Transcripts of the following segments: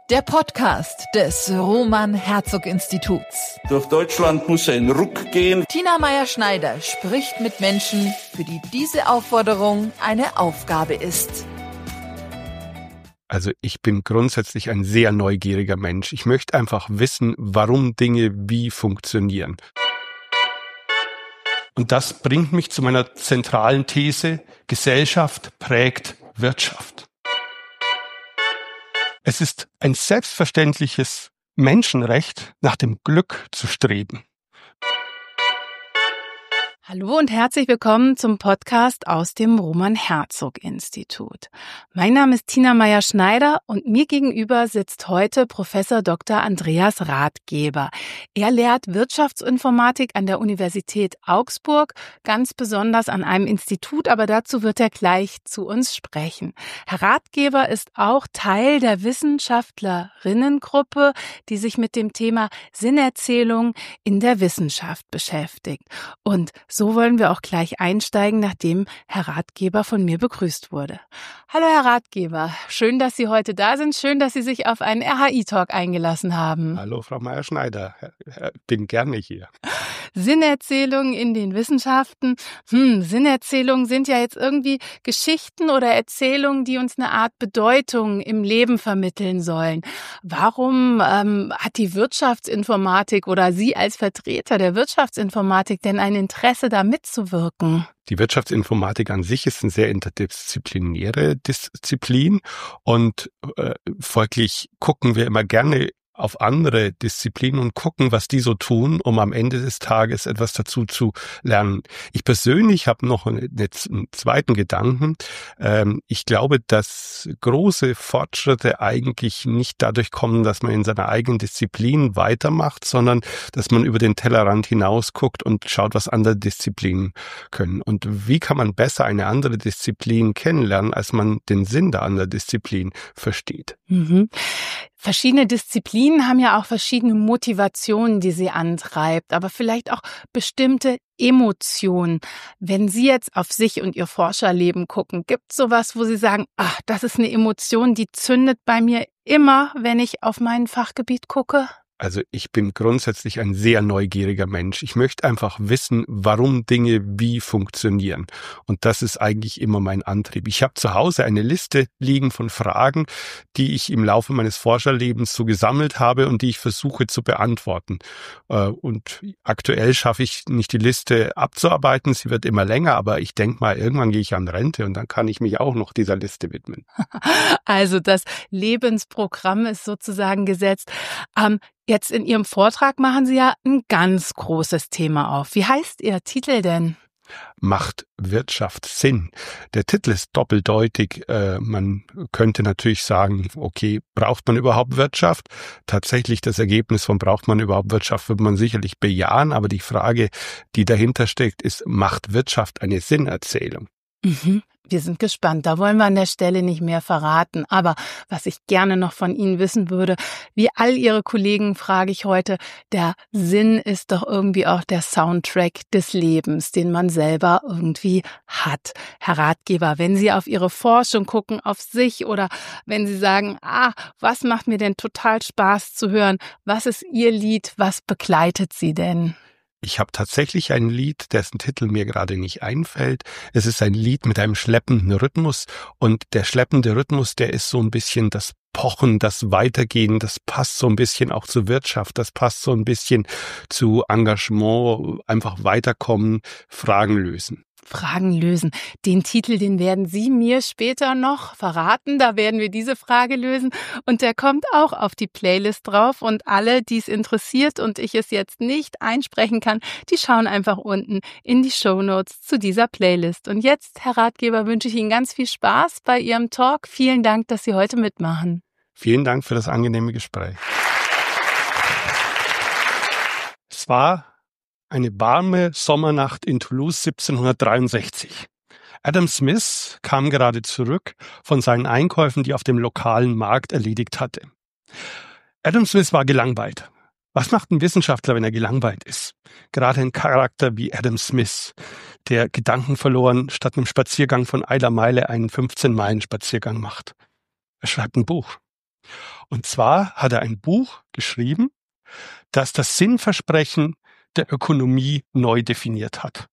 Der Podcast des Roman-Herzog-Instituts. Durch Deutschland muss ein Ruck gehen. Tina Meyer-Schneider spricht mit Menschen, für die diese Aufforderung eine Aufgabe ist. Also ich bin grundsätzlich ein sehr neugieriger Mensch. Ich möchte einfach wissen, warum Dinge wie funktionieren. Und das bringt mich zu meiner zentralen These: Gesellschaft prägt Wirtschaft. Es ist ein selbstverständliches Menschenrecht, nach dem Glück zu streben. Hallo und herzlich willkommen zum Podcast aus dem Roman-Herzog-Institut. Mein Name ist Tina Meyer-Schneider und mir gegenüber sitzt heute Professor Dr. Andreas Rathgeber. Er lehrt Wirtschaftsinformatik an der Universität Augsburg, ganz besonders an einem Institut, aber dazu wird er gleich zu uns sprechen. Herr Rathgeber ist auch Teil der Wissenschaftlerinnengruppe, die sich mit dem Thema Sinnerzählung in der Wissenschaft beschäftigt. Und so wollen wir auch gleich einsteigen, nachdem Herr Rathgeber von mir begrüßt wurde. Hallo Herr Rathgeber, schön, dass Sie heute da sind, schön, dass Sie sich auf einen RHI-Talk eingelassen haben. Hallo Frau Meyer-Schneider, bin gerne hier. Sinnerzählungen in den Wissenschaften. Sinnerzählungen sind ja jetzt irgendwie Geschichten oder Erzählungen, die uns eine Art Bedeutung im Leben vermitteln sollen. Warum hat die Wirtschaftsinformatik oder Sie als Vertreter der Wirtschaftsinformatik denn ein Interesse, da mitzuwirken? Die Wirtschaftsinformatik an sich ist eine sehr interdisziplinäre Disziplin und folglich gucken wir immer gerne auf andere Disziplinen und gucken, was die so tun, um am Ende des Tages etwas dazu zu lernen. Ich persönlich habe noch einen zweiten Gedanken. Ich glaube, dass große Fortschritte eigentlich nicht dadurch kommen, dass man in seiner eigenen Disziplin weitermacht, sondern dass man über den Tellerrand hinaus guckt und schaut, was andere Disziplinen können. Und wie kann man besser eine andere Disziplin kennenlernen, als man den Sinn der anderen Disziplin versteht? Mhm. Verschiedene Disziplinen haben ja auch verschiedene Motivationen, die sie antreibt, aber vielleicht auch bestimmte Emotionen. Wenn Sie jetzt auf sich und Ihr Forscherleben gucken, gibt es sowas, wo Sie sagen, das ist eine Emotion, die zündet bei mir immer, wenn ich auf mein Fachgebiet gucke? Also ich bin grundsätzlich ein sehr neugieriger Mensch. Ich möchte einfach wissen, warum Dinge wie funktionieren. Und das ist eigentlich immer mein Antrieb. Ich habe zu Hause eine Liste liegen von Fragen, die ich im Laufe meines Forscherlebens so gesammelt habe und die ich versuche zu beantworten. Und aktuell schaffe ich nicht, die Liste abzuarbeiten. Sie wird immer länger, aber ich denke mal, irgendwann gehe ich an Rente und dann kann ich mich auch noch dieser Liste widmen. Also das Lebensprogramm ist sozusagen gesetzt. Jetzt in Ihrem Vortrag machen Sie ja ein ganz großes Thema auf. Wie heißt Ihr Titel denn? Macht Wirtschaft Sinn? Der Titel ist doppeldeutig. Man könnte natürlich sagen, okay, braucht man überhaupt Wirtschaft? Tatsächlich das Ergebnis von braucht man überhaupt Wirtschaft wird man sicherlich bejahen, aber die Frage, die dahinter steckt, ist, macht Wirtschaft eine Sinnerzählung? Mhm. Wir sind gespannt, da wollen wir an der Stelle nicht mehr verraten. Aber was ich gerne noch von Ihnen wissen würde, wie all Ihre Kollegen frage ich heute, der Sinn ist doch irgendwie auch der Soundtrack des Lebens, den man selber irgendwie hat. Herr Rathgeber, wenn Sie auf Ihre Forschung gucken, auf sich oder wenn Sie sagen, was macht mir denn total Spaß zu hören, was ist Ihr Lied, was begleitet Sie denn? Ich habe tatsächlich ein Lied, dessen Titel mir gerade nicht einfällt. Es ist ein Lied mit einem schleppenden Rhythmus und der schleppende Rhythmus, der ist so ein bisschen das Pochen, das Weitergehen, das passt so ein bisschen auch zur Wirtschaft, das passt so ein bisschen zu Engagement, einfach weiterkommen, Fragen lösen. Fragen lösen. Den Titel, den werden Sie mir später noch verraten. Da werden wir diese Frage lösen. Und der kommt auch auf die Playlist drauf. Und alle, die es interessiert und ich es jetzt nicht einsprechen kann, die schauen einfach unten in die Shownotes zu dieser Playlist. Und jetzt, Herr Rathgeber, wünsche ich Ihnen ganz viel Spaß bei Ihrem Talk. Vielen Dank, dass Sie heute mitmachen. Vielen Dank für das angenehme Gespräch. Es war eine warme Sommernacht in Toulouse 1763. Adam Smith kam gerade zurück von seinen Einkäufen, die er auf dem lokalen Markt erledigt hatte. Adam Smith war gelangweilt. Was macht ein Wissenschaftler, wenn er gelangweilt ist? Gerade ein Charakter wie Adam Smith, der Gedanken verloren statt einem Spaziergang von einer Meile einen 15-Meilen-Spaziergang macht. Er schreibt ein Buch. Und zwar hat er ein Buch geschrieben, das das Sinnversprechen der Ökonomie neu definiert hat.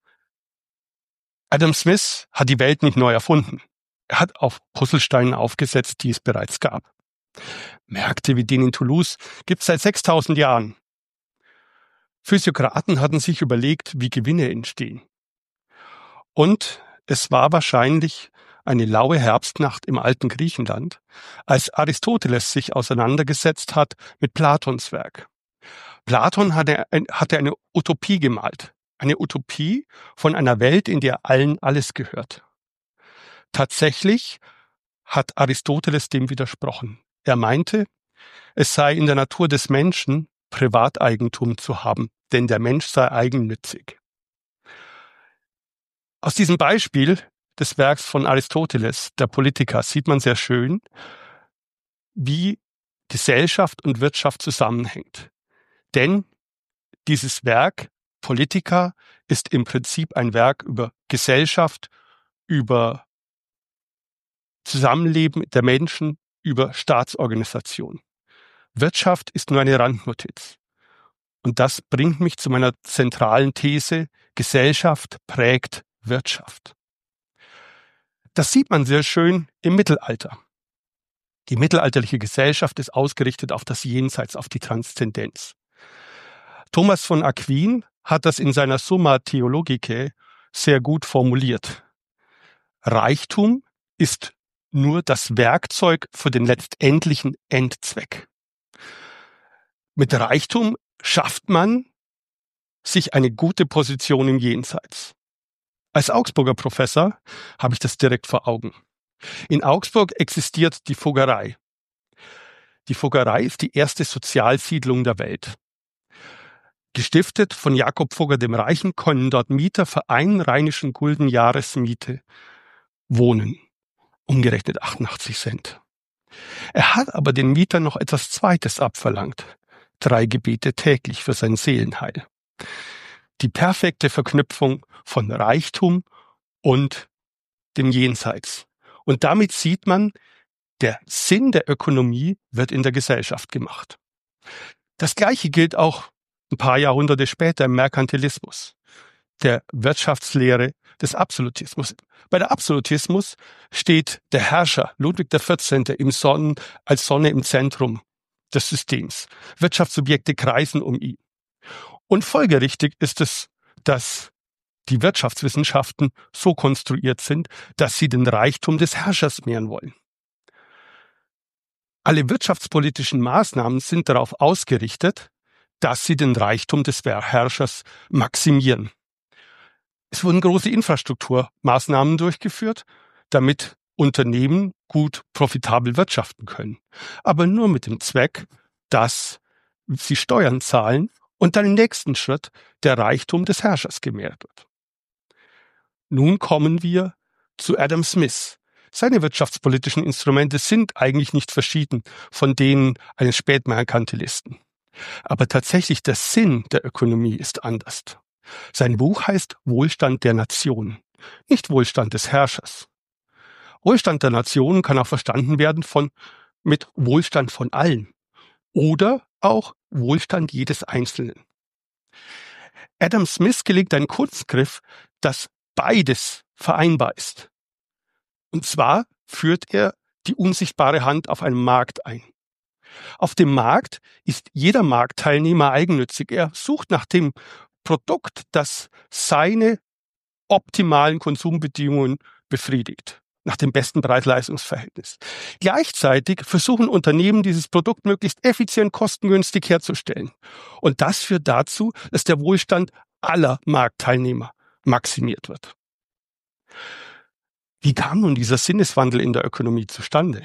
Adam Smith hat die Welt nicht neu erfunden. Er hat auf Puzzlesteinen aufgesetzt, die es bereits gab. Märkte wie den in Toulouse gibt es seit 6000 Jahren. Physiokraten hatten sich überlegt, wie Gewinne entstehen. Und es war wahrscheinlich eine laue Herbstnacht im alten Griechenland, als Aristoteles sich auseinandergesetzt hat mit Platons Werk. Platon hatte eine Utopie gemalt. Eine Utopie von einer Welt, in der allen alles gehört. Tatsächlich hat Aristoteles dem widersprochen. Er meinte, es sei in der Natur des Menschen, Privateigentum zu haben, denn der Mensch sei eigennützig. Aus diesem Beispiel des Werks von Aristoteles, der Politiker, sieht man sehr schön, wie Gesellschaft und Wirtschaft zusammenhängt. Denn dieses Werk, Politika, ist im Prinzip ein Werk über Gesellschaft, über Zusammenleben der Menschen, über Staatsorganisation. Wirtschaft ist nur eine Randnotiz. Und das bringt mich zu meiner zentralen These, Gesellschaft prägt Wirtschaft. Das sieht man sehr schön im Mittelalter. Die mittelalterliche Gesellschaft ist ausgerichtet auf das Jenseits, auf die Transzendenz. Thomas von Aquin hat das in seiner Summa Theologicae sehr gut formuliert. Reichtum ist nur das Werkzeug für den letztendlichen Endzweck. Mit Reichtum schafft man sich eine gute Position im Jenseits. Als Augsburger Professor habe ich das direkt vor Augen. In Augsburg existiert die Fuggerei. Die Fuggerei ist die erste Sozialsiedlung der Welt. Gestiftet von Jakob Fugger dem Reichen können dort Mieter für 1 rheinischen Gulden Jahresmiete wohnen. Umgerechnet 88 Cent. Er hat aber den Mietern noch etwas Zweites abverlangt. 3 Gebete täglich für sein Seelenheil. Die perfekte Verknüpfung von Reichtum und dem Jenseits. Und damit sieht man, der Sinn der Ökonomie wird in der Gesellschaft gemacht. Das Gleiche gilt auch ein paar Jahrhunderte später im Merkantilismus, der Wirtschaftslehre des Absolutismus. Bei der Absolutismus steht der Herrscher Ludwig XIV. Als Sonne im Zentrum des Systems. Wirtschaftssubjekte kreisen um ihn. Und folgerichtig ist es, dass die Wirtschaftswissenschaften so konstruiert sind, dass sie den Reichtum des Herrschers mehren wollen. Alle wirtschaftspolitischen Maßnahmen sind darauf ausgerichtet, dass sie den Reichtum des Herrschers maximieren. Es wurden große Infrastrukturmaßnahmen durchgeführt, damit Unternehmen gut profitabel wirtschaften können. Aber nur mit dem Zweck, dass sie Steuern zahlen und dann im nächsten Schritt der Reichtum des Herrschers gemehrt wird. Nun kommen wir zu Adam Smith. Seine wirtschaftspolitischen Instrumente sind eigentlich nicht verschieden von denen eines Spätmerkantilisten. Aber tatsächlich der Sinn der Ökonomie ist anders. Sein Buch heißt Wohlstand der Nation, nicht Wohlstand des Herrschers. Wohlstand der Nation kann auch verstanden werden mit Wohlstand von allen oder auch Wohlstand jedes Einzelnen. Adam Smith gelingt ein Kunstgriff, dass beides vereinbar ist. Und zwar führt er die unsichtbare Hand auf einem Markt ein. Auf dem Markt ist jeder Marktteilnehmer eigennützig. Er sucht nach dem Produkt, das seine optimalen Konsumbedingungen befriedigt, nach dem besten Preis-Leistungs-Verhältnis. Gleichzeitig versuchen Unternehmen, dieses Produkt möglichst effizient, kostengünstig herzustellen. Und das führt dazu, dass der Wohlstand aller Marktteilnehmer maximiert wird. Wie kam nun dieser Sinneswandel in der Ökonomie zustande?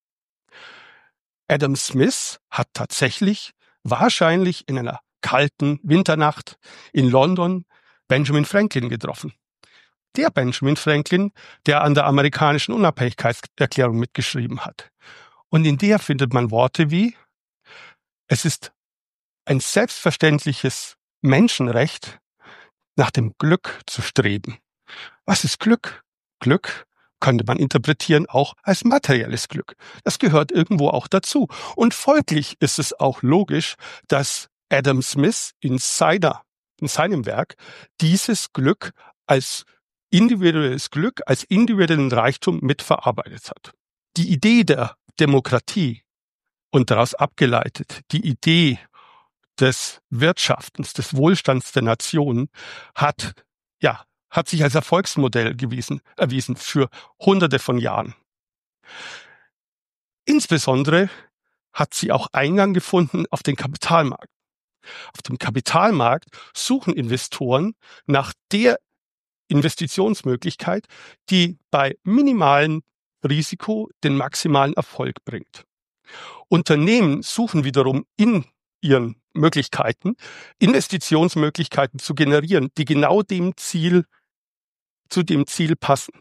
Adam Smith hat tatsächlich wahrscheinlich in einer kalten Winternacht in London Benjamin Franklin getroffen. Der Benjamin Franklin, der an der amerikanischen Unabhängigkeitserklärung mitgeschrieben hat. Und in der findet man Worte wie: Es ist ein selbstverständliches Menschenrecht, nach dem Glück zu streben. Was ist Glück? Glück könnte man interpretieren, auch als materielles Glück. Das gehört irgendwo auch dazu. Und folglich ist es auch logisch, dass Adam Smith in seinem Werk dieses Glück als individuelles Glück, als individuellen Reichtum mitverarbeitet hat. Die Idee der Demokratie und daraus abgeleitet die Idee des Wirtschaftens, des Wohlstands der Nationen hat sich als Erfolgsmodell erwiesen für Hunderte von Jahren. Insbesondere hat sie auch Eingang gefunden auf den Kapitalmarkt. Auf dem Kapitalmarkt suchen Investoren nach der Investitionsmöglichkeit, die bei minimalem Risiko den maximalen Erfolg bringt. Unternehmen suchen wiederum in ihren Möglichkeiten, Investitionsmöglichkeiten zu generieren, die genau zu dem Ziel passen.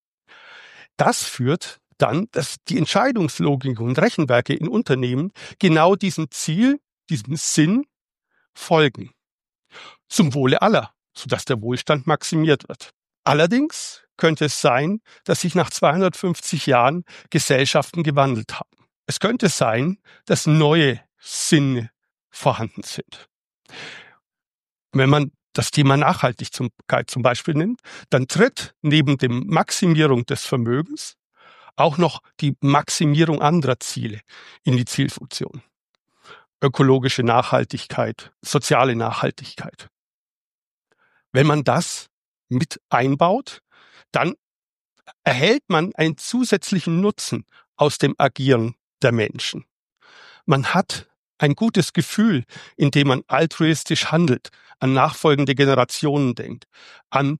Das führt dann, dass die Entscheidungslogik und Rechenwerke in Unternehmen genau diesem Ziel, diesem Sinn folgen. Zum Wohle aller, sodass der Wohlstand maximiert wird. Allerdings könnte es sein, dass sich nach 250 Jahren Gesellschaften gewandelt haben. Es könnte sein, dass neue Sinne vorhanden sind. Wenn man das Thema Nachhaltigkeit zum Beispiel nimmt, dann tritt neben der Maximierung des Vermögens auch noch die Maximierung anderer Ziele in die Zielfunktion. Ökologische Nachhaltigkeit, soziale Nachhaltigkeit. Wenn man das mit einbaut, dann erhält man einen zusätzlichen Nutzen aus dem Agieren der Menschen. Man hat ein gutes Gefühl, indem man altruistisch handelt, an nachfolgende Generationen denkt, an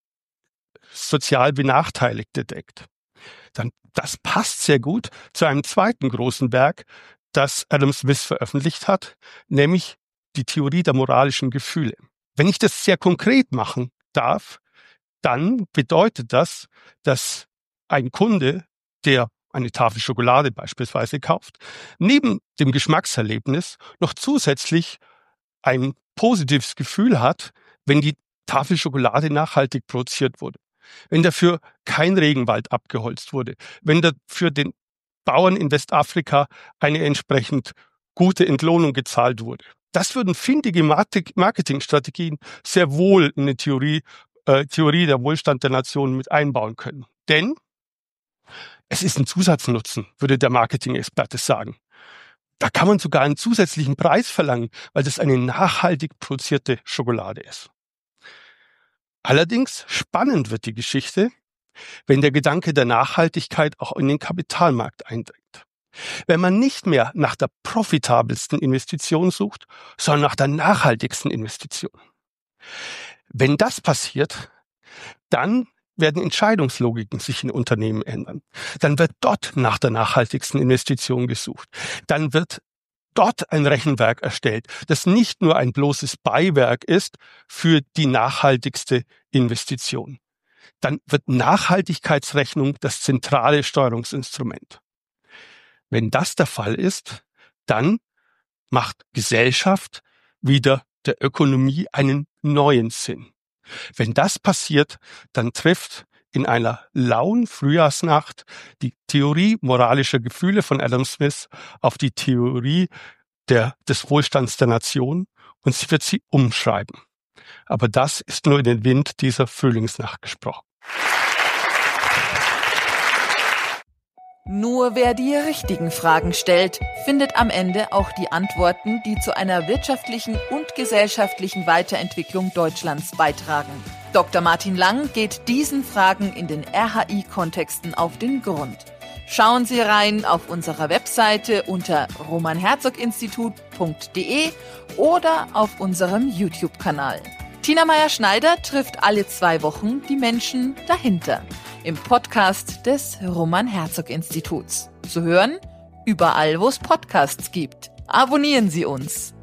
sozial Benachteiligte denkt. Das passt sehr gut zu einem zweiten großen Werk, das Adam Smith veröffentlicht hat, nämlich die Theorie der moralischen Gefühle. Wenn ich das sehr konkret machen darf, dann bedeutet das, dass ein Kunde, der eine Tafel Schokolade beispielsweise kauft, neben dem Geschmackserlebnis noch zusätzlich ein positives Gefühl hat, wenn die Tafel Schokolade nachhaltig produziert wurde, wenn dafür kein Regenwald abgeholzt wurde, wenn dafür den Bauern in Westafrika eine entsprechend gute Entlohnung gezahlt wurde. Das würden findige Marketingstrategien sehr wohl in eine Theorie der Wohlstand der Nationen mit einbauen können. Denn es ist ein Zusatznutzen, würde der Marketing-Experte sagen. Da kann man sogar einen zusätzlichen Preis verlangen, weil das eine nachhaltig produzierte Schokolade ist. Allerdings spannend wird die Geschichte, wenn der Gedanke der Nachhaltigkeit auch in den Kapitalmarkt eindringt. Wenn man nicht mehr nach der profitabelsten Investition sucht, sondern nach der nachhaltigsten Investition. Wenn das passiert, dann werden Entscheidungslogiken sich in Unternehmen ändern. Dann wird dort nach der nachhaltigsten Investition gesucht. Dann wird dort ein Rechenwerk erstellt, das nicht nur ein bloßes Beiwerk ist für die nachhaltigste Investition. Dann wird Nachhaltigkeitsrechnung das zentrale Steuerungsinstrument. Wenn das der Fall ist, dann macht Gesellschaft wieder der Ökonomie einen neuen Sinn. Wenn das passiert, dann trifft in einer lauen Frühjahrsnacht die Theorie moralischer Gefühle von Adam Smith auf die Theorie des Wohlstands der Nation und sie wird sie umschreiben. Aber das ist nur in den Wind dieser Frühlingsnacht gesprochen. Nur wer die richtigen Fragen stellt, findet am Ende auch die Antworten, die zu einer wirtschaftlichen und gesellschaftlichen Weiterentwicklung Deutschlands beitragen. Dr. Martin Lang geht diesen Fragen in den RHI-Kontexten auf den Grund. Schauen Sie rein auf unserer Webseite unter roman-herzog-institut.de oder auf unserem YouTube-Kanal. Tina Meyer-Schneider trifft alle 2 Wochen die Menschen dahinter im Podcast des Roman-Herzog-Instituts. Zu hören überall, wo es Podcasts gibt. Abonnieren Sie uns.